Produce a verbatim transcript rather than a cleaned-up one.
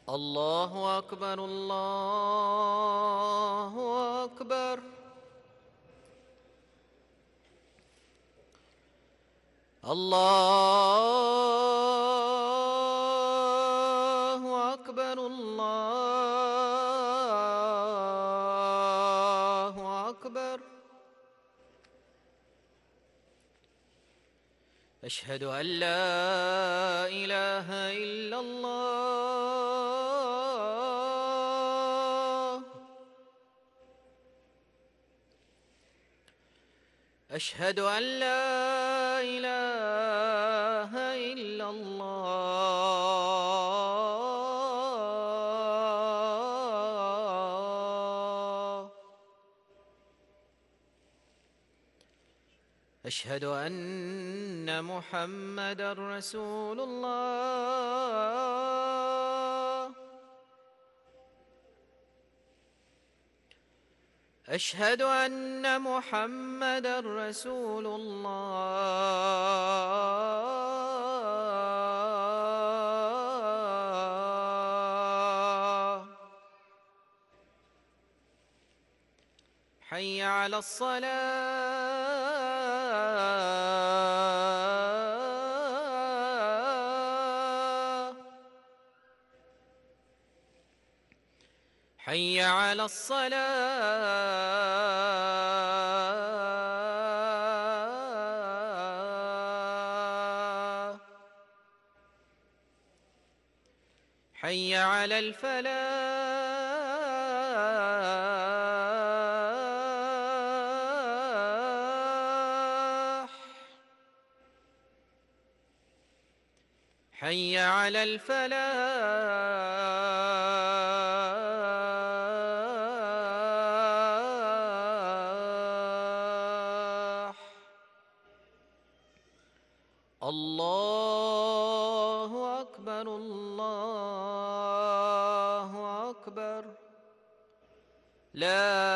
الله أكبر الله أكبر. الله أكبر الله أكبر. أشهد أن لا إله إلا الله. أشهد أن لا إله إلا الله. أشهد أن محمدًا رسول الله. أشهد أن محمدًا رسول الله. حي على الصلاة. حي على الصلاة. حي على الفلاح. حي على الفلاح. الله أكبر الله أكبر. لا